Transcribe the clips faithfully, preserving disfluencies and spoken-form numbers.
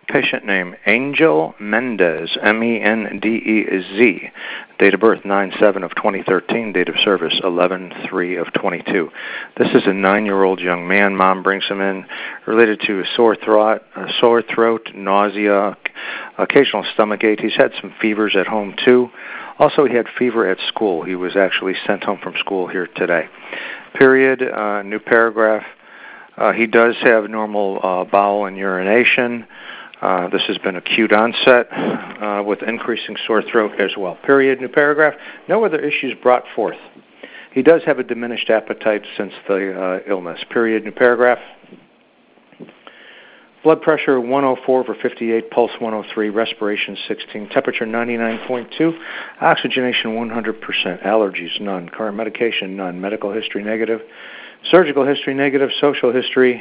Patient name, Angel Mendez, M E N D E Z. Date of birth, nine seven of twenty thirteen. Date of service, eleven three of twenty-two. This is a nine-year-old young man. Mom brings him in related to a sore throat, a sore throat, nausea, occasional stomach ache. He's had some fevers at home, too. Also, he had fever at school. He was actually sent home from school here today. Period. Uh, new paragraph. Uh, he does have normal uh, bowel and urination. Uh, this has been acute onset uh, with increasing sore throat as well. Period. New paragraph. No other issues brought forth. He does have a diminished appetite since the uh, illness. Period. New paragraph. Blood pressure one oh four over fifty-eight, pulse one oh three, respiration sixteen, temperature ninety-nine point two, oxygenation one hundred percent, allergies none, current medication none, medical history negative, surgical history negative, social history.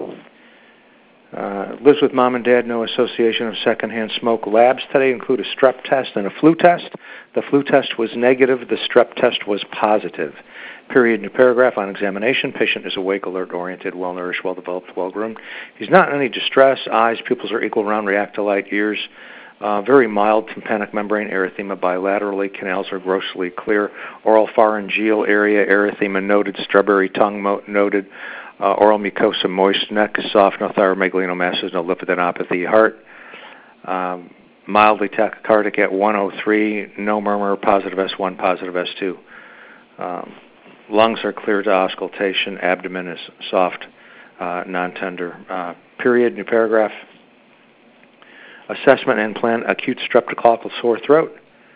Uh, lives with mom and dad, no association of secondhand smoke. Labs today include a strep test and a flu test. The flu test was negative. The strep test was positive. Period. New paragraph. On examination, patient is awake, alert, oriented, well-nourished, well-developed, well-groomed. He's not in any distress. Eyes, pupils are equal, round, react to light. Ears, uh, very mild tympanic membrane erythema bilaterally. Canals are grossly clear. Oral pharyngeal area, erythema noted. Strawberry tongue mo- noted. Uh, oral mucosa moist, neck is soft, no thyromegalinomasses, no lymphadenopathy. Heart, um, mildly tachycardic at one oh three, no murmur, positive S one, positive S two. Um, lungs are clear to auscultation. Abdomen is soft, uh, non-tender. Uh, period. New paragraph. Assessment and plan acute streptococcal sore throat.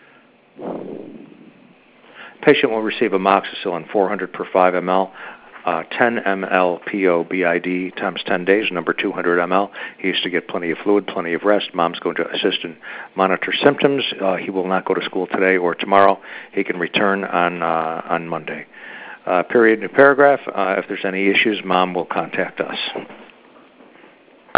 Patient will receive amoxicillin four hundred per five milliliters. Uh, ten milliliters P O B I D times ten days, number two hundred milliliters. He used to get plenty of fluid, plenty of rest. Mom's going to assist and monitor symptoms. Uh, he will not go to school today or tomorrow. He can return on uh, on Monday. Uh, period. New paragraph. Uh, if there's any issues, Mom will contact us.